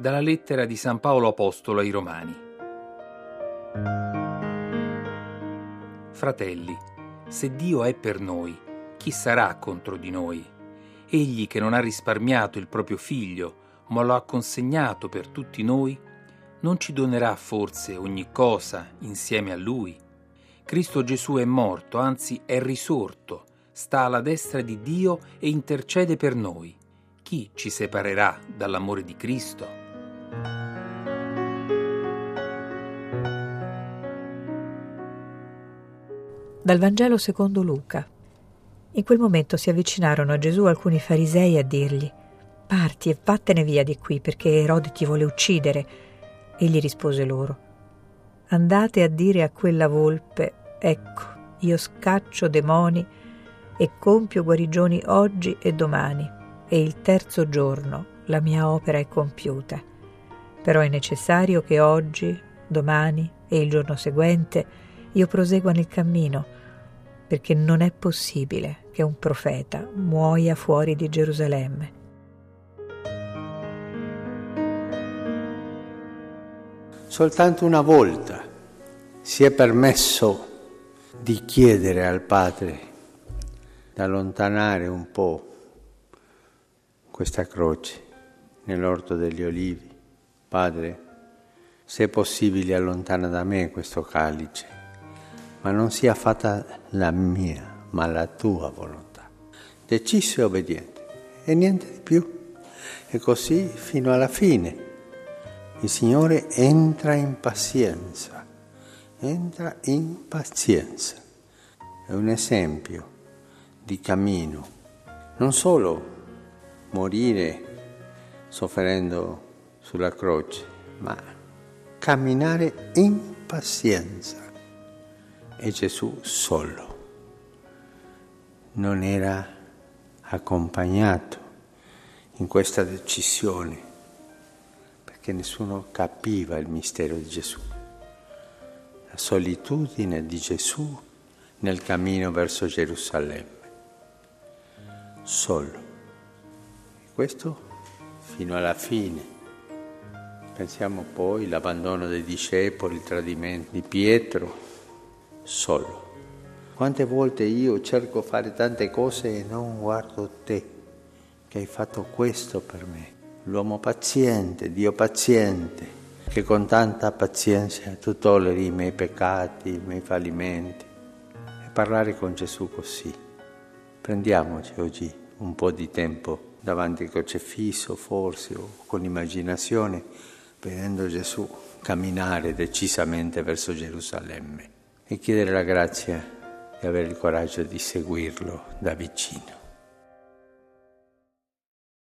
Dalla lettera di San Paolo Apostolo ai Romani. Fratelli, se Dio è per noi, chi sarà contro di noi? Egli che non ha risparmiato il proprio figlio, ma lo ha consegnato per tutti noi, non ci donerà forse ogni cosa insieme a Lui? Cristo Gesù è morto, anzi è risorto, sta alla destra di Dio e intercede per noi. Chi ci separerà dall'amore di Cristo? Dal Vangelo secondo Luca. In quel momento si avvicinarono a Gesù alcuni farisei a dirgli: «Parti e vattene via di qui, perché Erode ti vuole uccidere». Egli rispose loro: «Andate a dire a quella volpe: ecco, io scaccio demoni e compio guarigioni oggi e domani, e il terzo giorno la mia opera è compiuta. Però è necessario che oggi, domani e il giorno seguente io prosegua nel cammino, perché non è possibile che un profeta muoia fuori di Gerusalemme». Soltanto una volta si è permesso di chiedere al Padre di allontanare un po' questa croce nell'orto degli Olivi. Padre, se è possibile allontana da me questo calice, ma non sia fatta la mia, ma la tua volontà. Deciso e obbediente, e niente di più. E così fino alla fine. Il Signore entra in pazienza. È un esempio di cammino. Non solo morire soffrendo sulla croce, ma camminare in pazienza. E Gesù solo non era accompagnato in questa decisione, perché nessuno capiva il mistero di Gesù, la solitudine di Gesù nel cammino verso Gerusalemme, solo. E questo fino alla fine. Pensiamo poi all'abbandono dei discepoli, il tradimento di Pietro, solo. Quante volte io cerco di fare tante cose e non guardo te, che hai fatto questo per me. L'uomo paziente, Dio paziente, che con tanta pazienza tu tolleri i miei peccati, i miei fallimenti. E parlare con Gesù così. Prendiamoci oggi un po' di tempo davanti al crocifisso, forse, o con immaginazione, vedendo Gesù camminare decisamente verso Gerusalemme e chiedere la grazia di avere il coraggio di seguirlo da vicino.